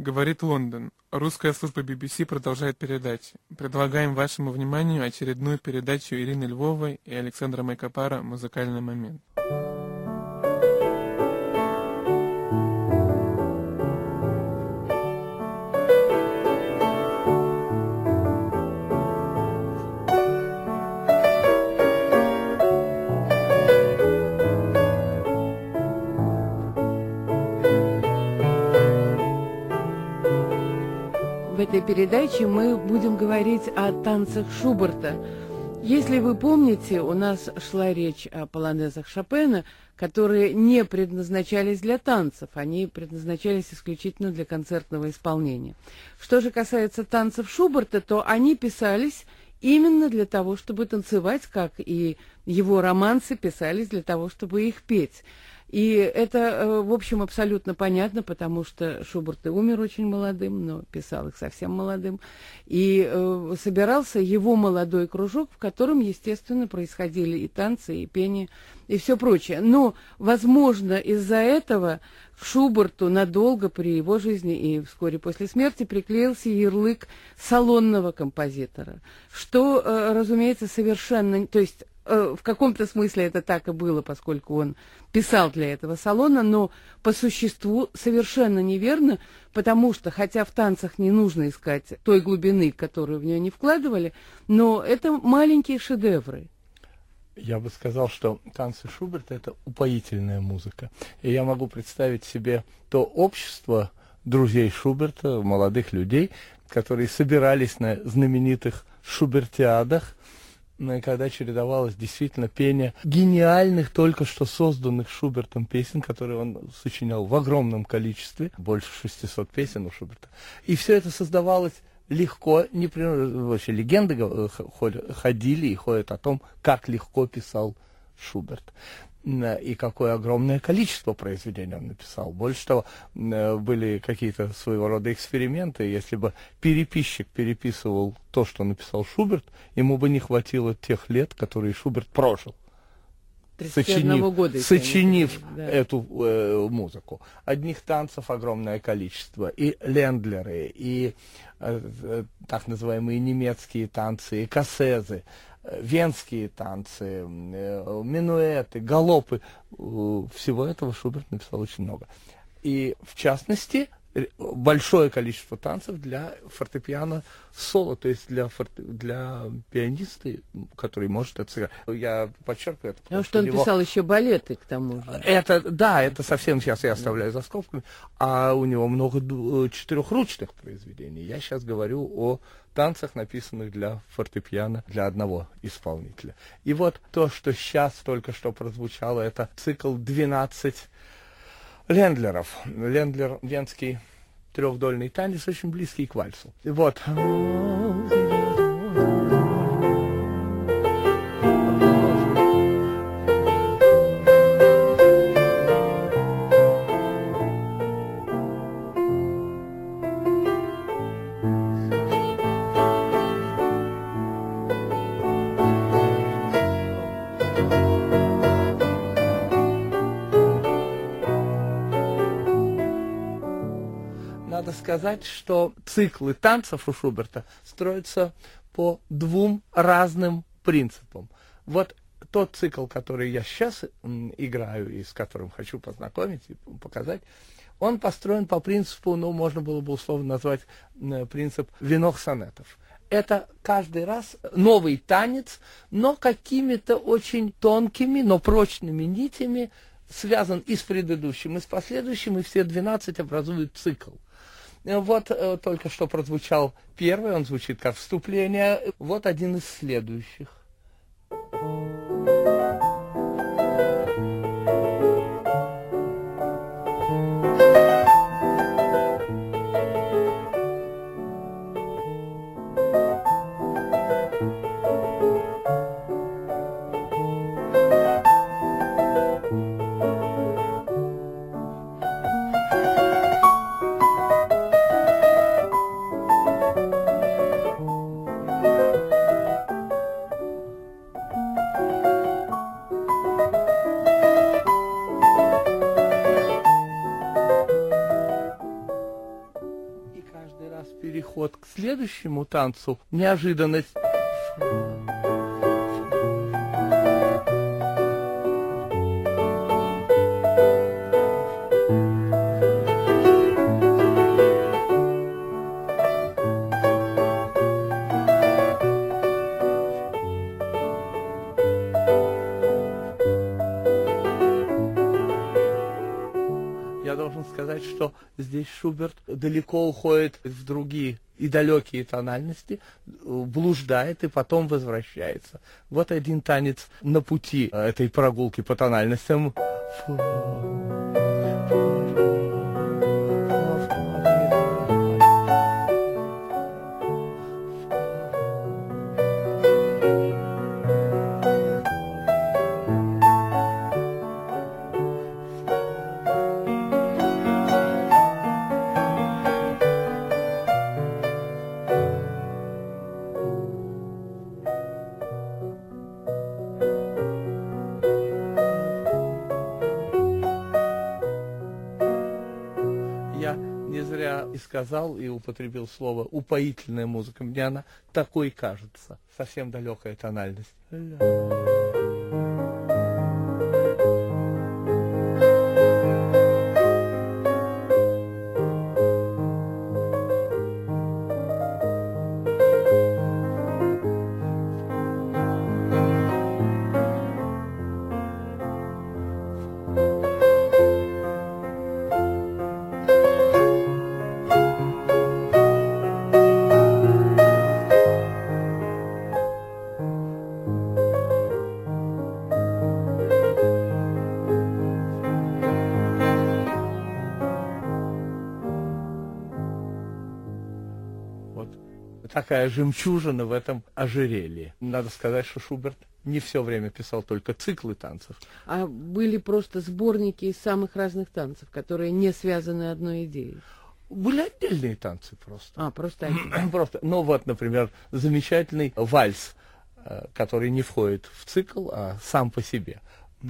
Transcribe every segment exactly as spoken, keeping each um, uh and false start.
Говорит Лондон. Русская служба би би си продолжает передачи. Предлагаем вашему вниманию очередную передачу Ирины Львовой и Александра Майкопара «Музыкальный момент». В этой передаче мы будем говорить о танцах Шуберта. Если вы помните, у нас шла речь о полонезах Шопена, которые не предназначались для танцев, они предназначались исключительно для концертного исполнения. Что же касается танцев Шуберта, то они писались именно для того, чтобы танцевать, как и его романсы писались для того, чтобы их петь. И это, в общем, абсолютно понятно, потому что Шуберт и умер очень молодым, но писал их совсем молодым. И э, собирался его молодой кружок, в котором, естественно, происходили и танцы, и пение, и все прочее. Но, возможно, из-за этого к Шуберту надолго при его жизни и вскоре после смерти приклеился ярлык салонного композитора, что, э, разумеется, совершенно... То есть в каком-то смысле это так и было, поскольку он писал для этого салона, но по существу совершенно неверно, потому что, хотя в танцах не нужно искать той глубины, которую в нее не вкладывали, но это маленькие шедевры. Я бы сказал, что танцы Шуберта — это упоительная музыка. И я могу представить себе то общество друзей Шуберта, молодых людей, которые собирались на знаменитых шубертиадах, когда чередовалось действительно пение гениальных, только что созданных Шубертом песен, которые он сочинял в огромном количестве, больше шестисот песен у Шуберта. И все это создавалось легко, непринужденно. Вообще легенды ходили и ходят о том, как легко писал Шуберт. И какое огромное количество произведений он написал. Больше того, были какие-то своего рода эксперименты. Если бы переписчик переписывал то, что написал Шуберт, ему бы не хватило тех лет, которые Шуберт прожил, сочинив, года, сочинив да. эту э, музыку. Одних танцев огромное количество. И лендлеры, и э, так называемые немецкие танцы, и кассезы, венские танцы, минуэты, галопы. Всего этого Шуберт написал очень много. И, в частности, большое количество танцев для фортепиано соло, то есть для, форте... для пианиста, который может это сыграть. Я подчеркиваю это. Потому что он него... писал еще балеты, к тому же. Это, да, это совсем сейчас я оставляю за скобками. А у него много четырехручных произведений. Я сейчас говорю о танцах, написанных для фортепиано, для одного исполнителя. И вот то, что сейчас только что прозвучало, это цикл двенадцать лендлеров. Лендлер — венский трехдольный танец, очень близкий к вальсу. И вот. Надо сказать, что циклы танцев у Шуберта строятся по двум разным принципам. Вот тот цикл, который я сейчас играю и с которым хочу познакомить и показать, он построен по принципу, ну, можно было бы условно назвать принцип венок сонетов. Это каждый раз новый танец, но какими-то очень тонкими, но прочными нитями связан и с предыдущим, и с последующим, и все двенадцать образуют цикл. Вот э, только что прозвучал первый, он звучит как вступление. Вот один из следующих. нас переход к следующему танцу. Неожиданность. Я должен сказать, что здесь Шуберт далеко уходит в другие и далекие тональности, блуждает и потом возвращается. Вот один танец на пути этой прогулки по тональностям. Я не зря и сказал, и употребил слово «упоительная музыка». Мне она такой кажется. Совсем далекая тональность. Такая жемчужина в этом ожерелье. Надо сказать, что Шуберт не все время писал только циклы танцев. А были просто сборники из самых разных танцев, которые не связаны одной идеей? Были отдельные танцы просто. А, просто Просто. Ну вот, например, замечательный вальс, который не входит в цикл, а сам по себе.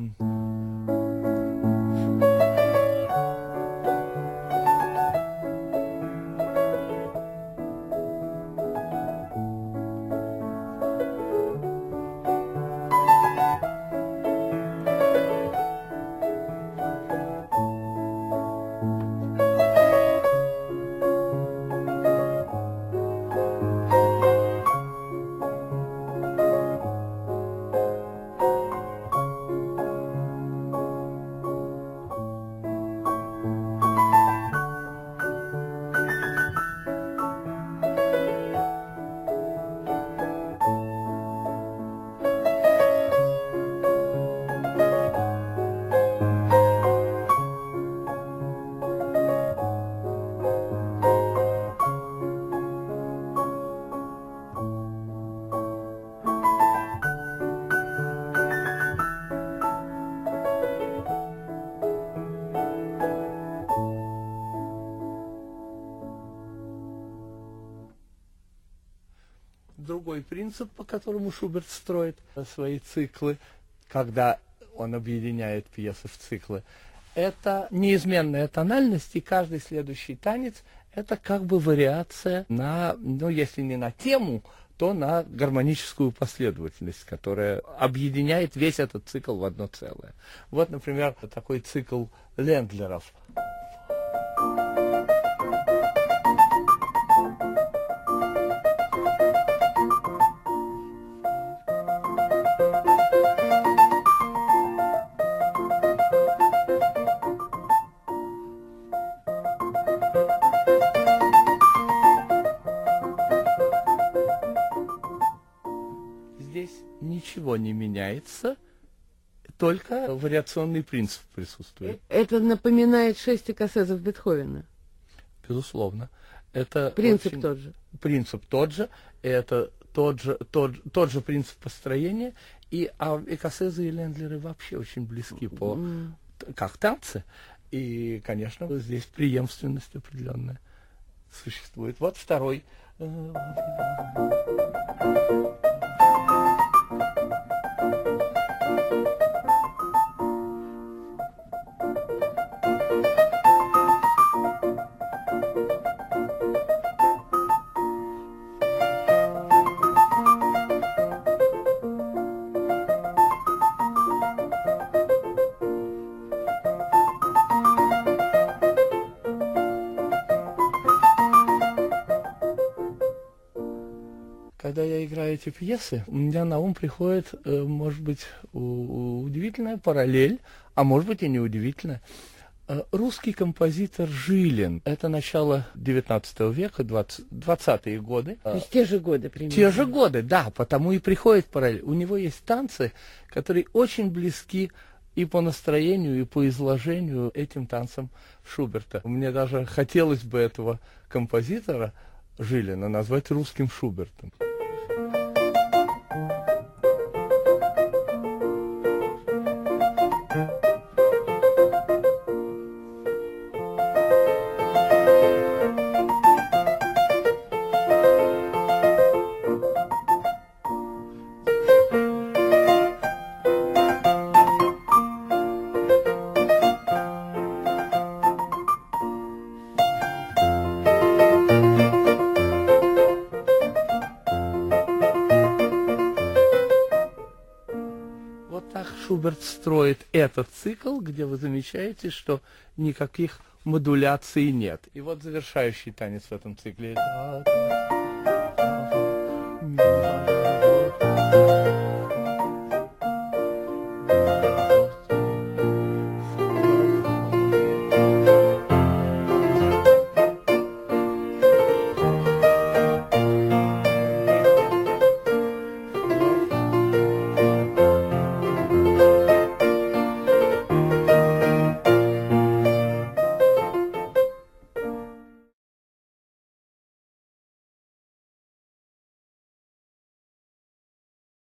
Другой принцип, по которому Шуберт строит свои циклы, когда он объединяет пьесы в циклы, это неизменная тональность, и каждый следующий танец – это как бы вариация на, ну, если не на тему, то на гармоническую последовательность, которая объединяет весь этот цикл в одно целое. Вот, например, такой цикл Лендлеров. Здесь ничего не меняется, только вариационный принцип присутствует. Это напоминает шесть экосезов Бетховена. Безусловно. Это принцип очень... тот же. Принцип тот же. Это тот же, тот, тот же принцип построения. И а экосезы и Лендлеры вообще очень близки по mm. как танцы. И, конечно, здесь преемственность определенная существует. Вот второй. когда я играю эти пьесы, у меня на ум приходит, э, может быть, у- удивительная параллель, а может быть и неудивительная. Э, Русский композитор Жилин, это начало девятнадцатого века, двадцать двадцатые годы. То есть те же годы примерно. Те же годы, да, потому и приходит параллель. У него есть танцы, которые очень близки и по настроению, и по изложению этим танцам Шуберта. Мне даже хотелось бы этого композитора Жилина назвать русским Шубертом. Шуберт строит этот цикл, где вы замечаете, что никаких модуляций нет. И вот завершающий танец в этом цикле.